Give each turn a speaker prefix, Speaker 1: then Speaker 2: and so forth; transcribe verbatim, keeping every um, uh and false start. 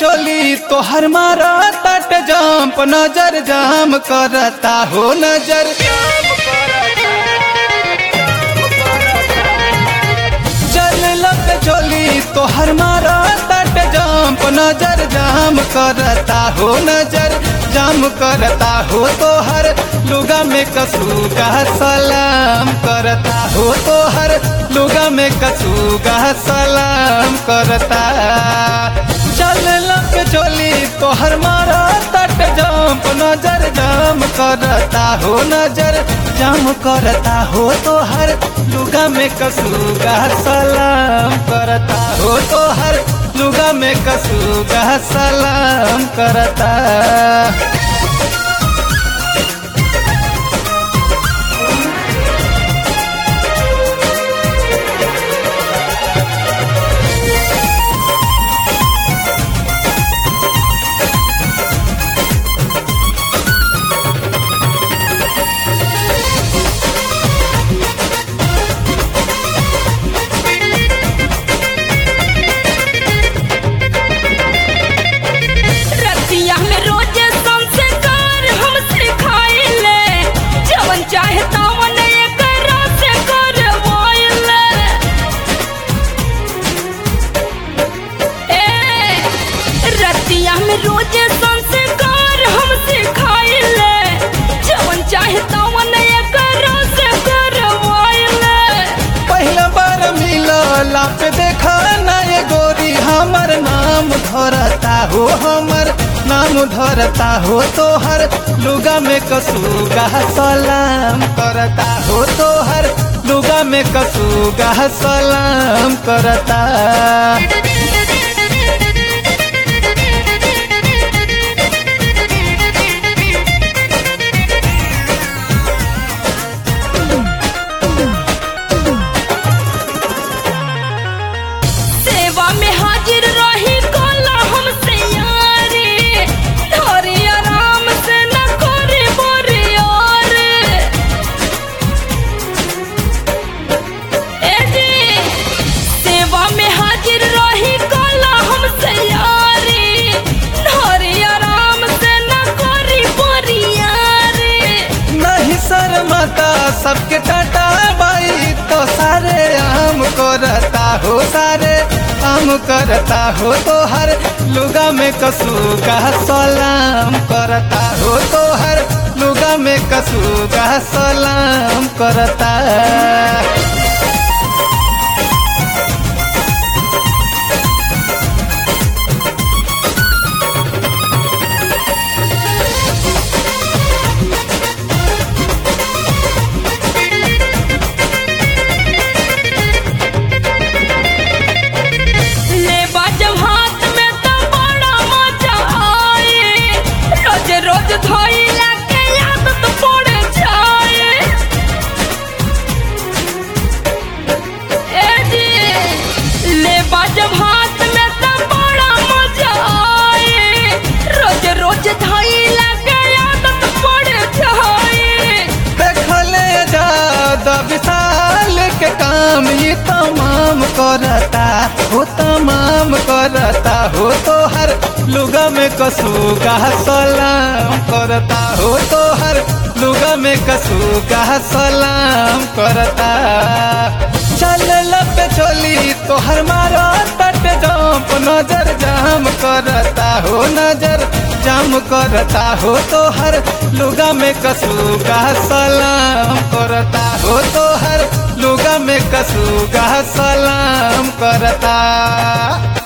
Speaker 1: चोली तोहर मारा तट जंप नजर जाम करता हो नजर चल लग चोली तोहर मारा तट जंप नजर जाम करता हो नजर जाम करता हो तोहर लुगा में कसूगा सलाम करता हो तोहर लुगा में कसूगा सलाम करता चल लग चोली तोहर मारा तट जंप नजर जाम करता हो नजर जाम करता हो तोहर लुगा में कसूगा सलाम करता हो तोहर लुगा में कसूगा सलाम करता
Speaker 2: रोज संस्कार हम सिखाइले जवन चाहे तवन एकरा से करवाइले
Speaker 1: पहला बार मिलला पे देखा ना ये गोरी हमर नाम धरता हो हमर नाम धरता हो तोहर लुगा में कसूगा सलाम करता हो तोहर लुगा में कसूगा सलाम करता सबके टाटा बाई तो सारे आम करता हो सारे आम करता हो तोहर लुगा में कसूगा सलाम करता हो तोहर लुगा में कसूगा सलाम करता विशाल के काम ये तमाम करता हो तमाम करता हो तोहर लुगा में कसूगा सलाम करता हो तोहर लुगा में कसूगा सलाम करता चल लब चोली तोहर मारा तट जंप नजर जाम करता हो नजर जाम करता हो तोहर लुगा में कसूगा सलाम करता हो तोहर लुगा में कसूगा सलाम करता।